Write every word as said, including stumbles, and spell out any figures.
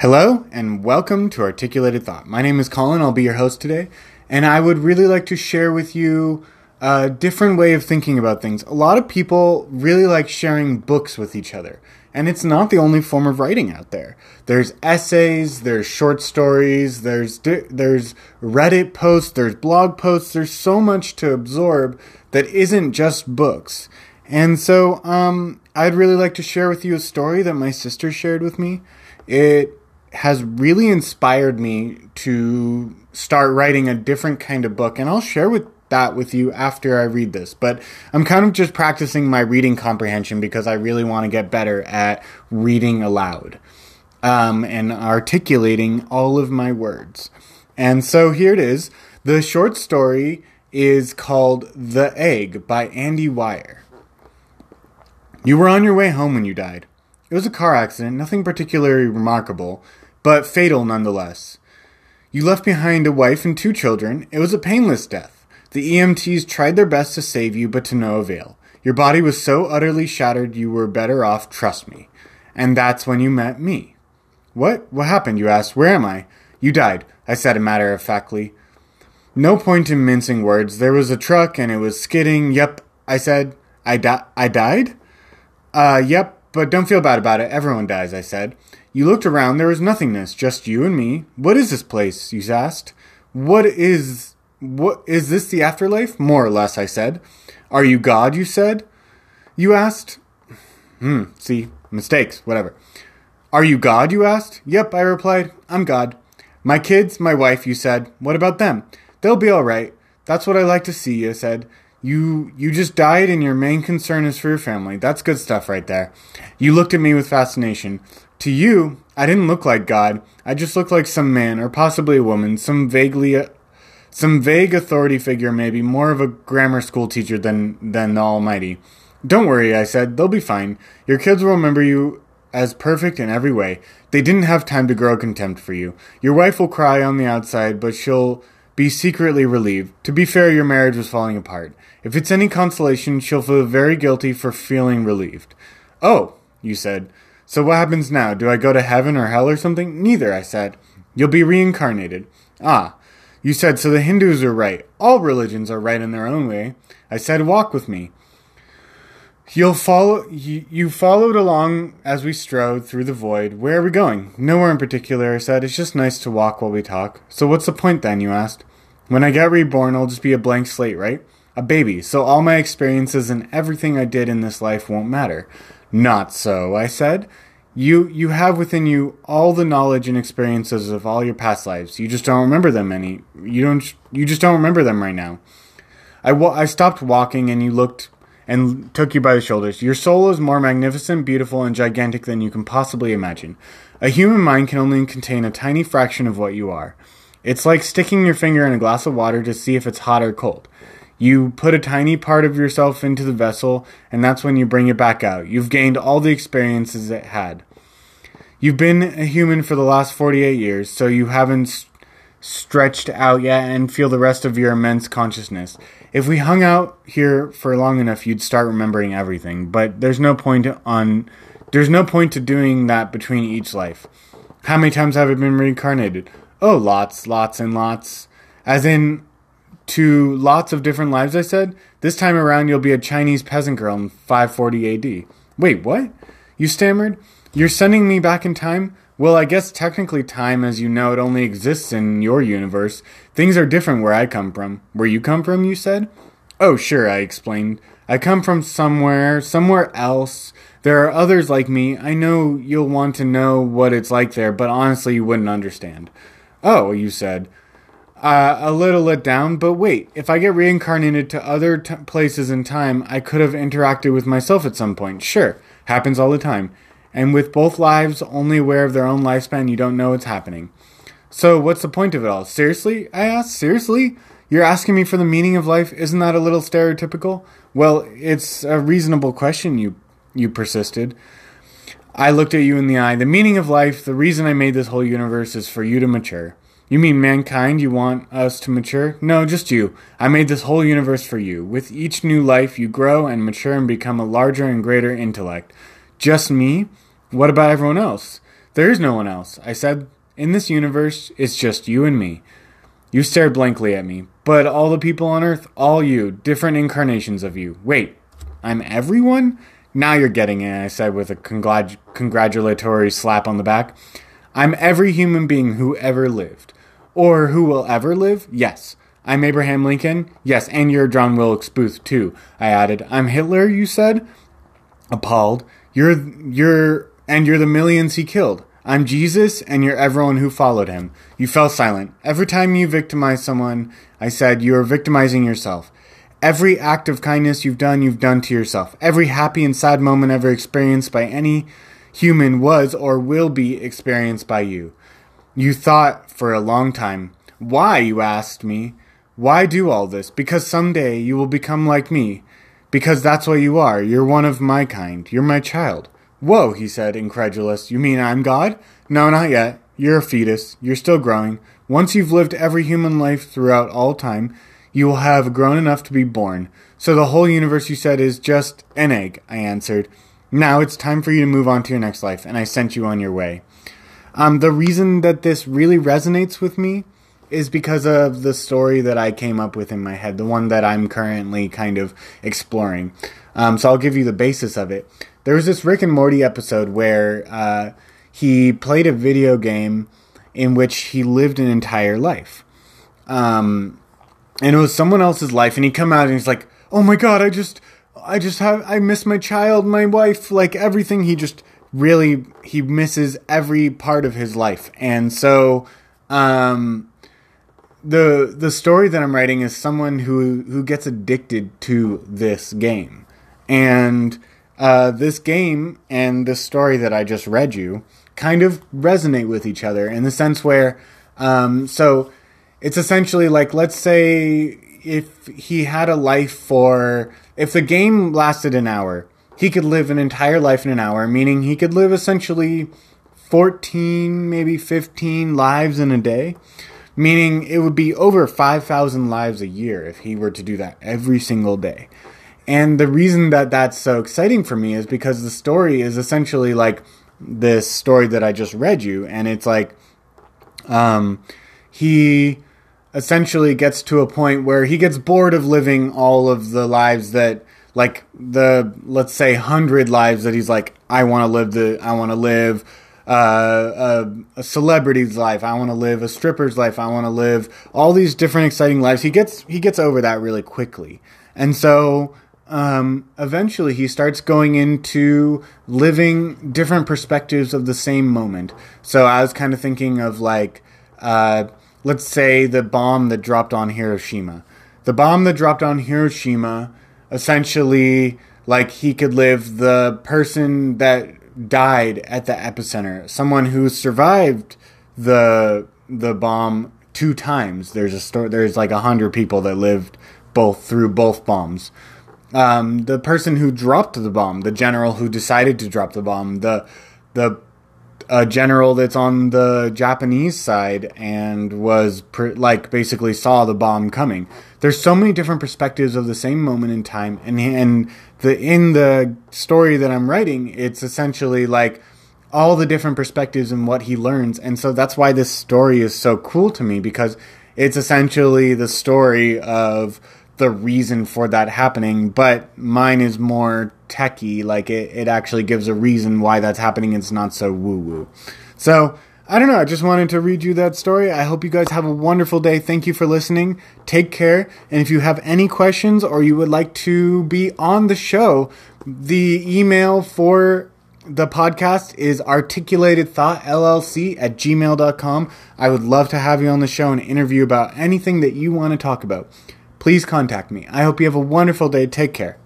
Hello, and welcome to Articulated Thought. My name is Colin, I'll be your host today, and I would really like to share with you a different way of thinking about things. A lot of people really like sharing books with each other, and it's not the only form of writing out there. There's essays, there's short stories, there's di- there's Reddit posts, there's blog posts, there's so much to absorb that isn't just books. And so um, I'd really like to share with you a story that my sister shared with me. It has really inspired me to start writing a different kind of book, and I'll share with that with you after I read this. But I'm kind of just practicing my reading comprehension because I really want to get better at reading aloud um, and articulating all of my words. And so here it is. The short story is called The Egg by Andy Weir. You were on your way home when you died. It was a car accident, nothing particularly remarkable, but fatal nonetheless. You left behind a wife and two children. It was a painless death. The E M Ts tried their best to save you, but to no avail. Your body was so utterly shattered you were better off, trust me. And that's when you met me. What? What happened, you asked. Where am I? You died, I said matter-of-factly. No point in mincing words. There was a truck and it was skidding. Yep, I said. I, di- I died? Uh, yep, but don't feel bad about it. Everyone dies, I said. You looked around. There was nothingness, just you and me. What is this place? You asked. What is... What is this the afterlife? More or less, I said. Are you God, you said? You asked. Hmm, see, mistakes, whatever. Are you God, you asked? Yep, I replied. I'm God. My kids, my wife, you said. What about them? They'll be all right. That's what I like to see, you said. You you just died and your main concern is for your family. That's good stuff right there. You looked at me with fascination. To you, I didn't look like God. I just looked like some man, or possibly a woman, some vaguely, uh, some vague authority figure maybe, more of a grammar school teacher than, than the Almighty. Don't worry, I said. They'll be fine. Your kids will remember you as perfect in every way. They didn't have time to grow contempt for you. Your wife will cry on the outside, but she'll be secretly relieved. To be fair, your marriage was falling apart. If it's any consolation, she'll feel very guilty for feeling relieved. Oh, you said. So what happens now? Do I go to heaven or hell or something? Neither, I said. You'll be reincarnated. Ah, you said, so the Hindus are right. All religions are right in their own way. I said, walk with me. You'll follow. You, you followed along as we strode through the void. Where are we going? Nowhere in particular, I said. It's just nice to walk while we talk. So what's the point then, you asked? When I get reborn, I'll just be a blank slate, right? A baby, so all my experiences and everything I did in this life won't matter. Not so, I said. You you have within you all the knowledge and experiences of all your past lives. You just don't remember them any. You don't. You just don't remember them right now. I, wa- I stopped walking and you looked and took you by the shoulders. Your soul is more magnificent, beautiful, and gigantic than you can possibly imagine. A human mind can only contain a tiny fraction of what you are. It's like sticking your finger in a glass of water to see if it's hot or cold. You put a tiny part of yourself into the vessel, and that's when you bring it back out. You've gained all the experiences it had. You've been a human for the last forty-eight years, so you haven't st- stretched out yet and feel the rest of your immense consciousness. If we hung out here for long enough, you'd start remembering everything, but there's no point on, there's no point to doing that between each life. How many times have I been reincarnated? Oh, lots, lots, and lots. As in... To lots of different lives, I said. This time around, you'll be a Chinese peasant girl in five forty A D. Wait, what? You stammered. You're sending me back in time? Well, I guess technically time, as you know it, only exists in your universe. Things are different where I come from. Where you come from, you said? Oh, sure, I explained. I come from somewhere, somewhere else. There are others like me. I know you'll want to know what it's like there, but honestly, you wouldn't understand. Oh, you said. Uh, a little let down, but wait, if I get reincarnated to other t- places in time, I could have interacted with myself at some point. Sure, happens all the time. And with both lives only aware of their own lifespan, you don't know what's happening. So what's the point of it all? Seriously? I asked. Seriously? You're asking me for the meaning of life? Isn't that a little stereotypical? Well, it's a reasonable question, you you persisted. I looked at you in the eye. The meaning of life, the reason I made this whole universe is for you to mature. You mean mankind? You want us to mature? No, just you. I made this whole universe for you. With each new life, you grow and mature and become a larger and greater intellect. Just me? What about everyone else? There is no one else, I said. In this universe, it's just you and me. You stared blankly at me. But all the people on Earth, all you, different incarnations of you. Wait, I'm everyone? Now you're getting it, I said with a congrat- congratulatory slap on the back. I'm every human being who ever lived. Or who will ever live? Yes. I'm Abraham Lincoln? Yes, and you're John Wilkes Booth, too, I added. I'm Hitler, you said? Appalled. You're, you're, and you're the millions he killed. I'm Jesus, and you're everyone who followed him. You fell silent. Every time you victimize someone, I said, you are victimizing yourself. Every act of kindness you've done, you've done to yourself. Every happy and sad moment ever experienced by any human was or will be experienced by you. You thought for a long time. Why, you asked me. Why do all this? Because someday you will become like me. Because that's what you are. You're one of my kind. You're my child. Whoa, he said, incredulous. You mean I'm God? No, not yet. You're a fetus. You're still growing. Once you've lived every human life throughout all time, you will have grown enough to be born. So the whole universe, you said, is just an egg, I answered. Now it's time for you to move on to your next life, and I sent you on your way. Um, the reason that this really resonates with me is because of the story that I came up with in my head, the one that I'm currently kind of exploring. Um, so I'll give you the basis of it. There was this Rick and Morty episode where uh, he played a video game in which he lived an entire life. Um, and it was someone else's life, and he'd come out and he's like, oh my god, I just, I just have, I miss my child, my wife, like everything. He just really, he misses every part of his life. And so, um, the, the story that I'm writing is someone who, who gets addicted to this game. And, uh, this game and the story that I just read you kind of resonate with each other in the sense where, um, so it's essentially like, let's say if he had a life for, if the game lasted an hour, he could live an entire life in an hour, meaning he could live essentially fourteen, maybe fifteen lives in a day, meaning it would be over five thousand lives a year if he were to do that every single day. And the reason that that's so exciting for me is because the story is essentially like this story that I just read you, and it's like, um, he essentially gets to a point where he gets bored of living all of the lives that, like, the, let's say, hundred lives that he's like, I want to live the, I want to live uh, a, a celebrity's life, I want to live a stripper's life, I want to live all these different exciting lives. He gets, he gets over that really quickly. And so, um, eventually he starts going into living different perspectives of the same moment. So I was kind of thinking of like, uh, let's say the bomb that dropped on Hiroshima. The bomb that dropped on Hiroshima, essentially, like, he could live the person that died at the epicenter, someone who survived the the bomb two times. There's a story. There's like a hundred people that lived both through both bombs. Um, the person who dropped the bomb, the general who decided to drop the bomb, the the a general that's on the Japanese side and was pr- like basically saw the bomb coming. There's so many different perspectives of the same moment in time, and and the in the story that I'm writing, it's essentially like all the different perspectives and what he learns. And so that's why this story is so cool to me, because it's essentially the story of the reason for that happening, but mine is more techie, like it, it actually gives a reason why that's happening. It's not so woo-woo. So, I don't know, I just wanted to read you that story. I hope you guys have a wonderful day. Thank you for listening. Take care. And if you have any questions or you would like to be on the show, the email for the podcast is articulatedthoughtllc at gmail dot com. I would love to have you on the show and interview about anything that you want to talk about. Please contact me. I hope you have a wonderful day. Take care.